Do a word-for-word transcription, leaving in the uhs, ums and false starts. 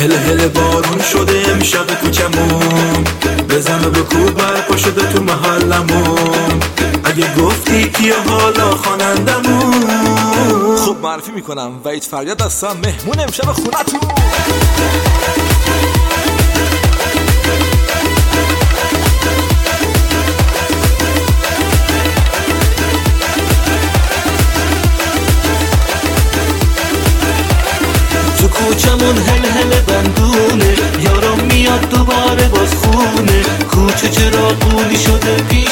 هل هل بارون شده امشب کوچمون، بزن و بکوب برپا شده تو محلمون. اگه گفتی کیه حالا خوانندمون؟ خب معرفی میکنم وحید فریاد هستم، مهمون امشب خونتون. تو کوچمون هل هل بندونه، یارم میاد دوباره باز خونه. کوچه چرا قولی شده پیش